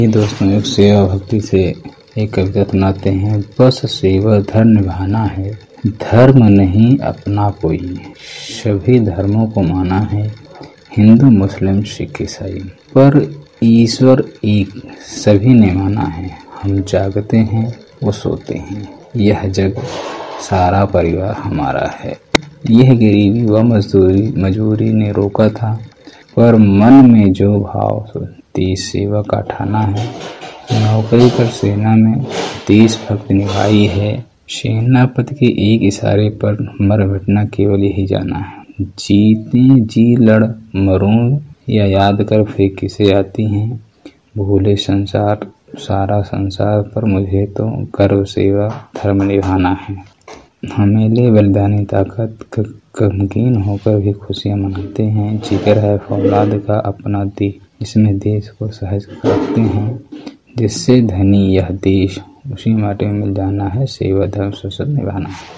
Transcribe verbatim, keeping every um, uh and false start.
ये दोस्तों एक सेवा भक्ति से एक कविता सुनाते हैं। बस सेवा धर्म निभाना है, धर्म नहीं अपना कोई, सभी धर्मों को माना है, हिंदू मुस्लिम सिख ईसाई, पर ईश्वर एक सभी ने माना है। हम जागते हैं वो सोते हैं, यह जग सारा परिवार हमारा है। यह गरीबी व मजदूरी मजबूरी ने रोका था, पर मन में जो भाव देश सेवा का ठाना है। नौकरी कर सेना में देश भक्ति निभाई है, सेनापति के एक इशारे पर मर मिटना केवल यही जाना है। जीते जी लड़ मरूं या याद कर फिर किसे आती हैं, भूले संसार सारा संसार पर मुझे तो गर्व सेवा धर्म निभाना है। हमेले बलिदानी ताकत गमगीन होकर भी खुशियां मनाते हैं। जिक्र है फौलाद का अपना देश, इसमें देश को सहज रखते हैं। जिससे धनी यह देश उसी माटे में मिल जाना है, सेवा धर्म सशक्त निभाना है।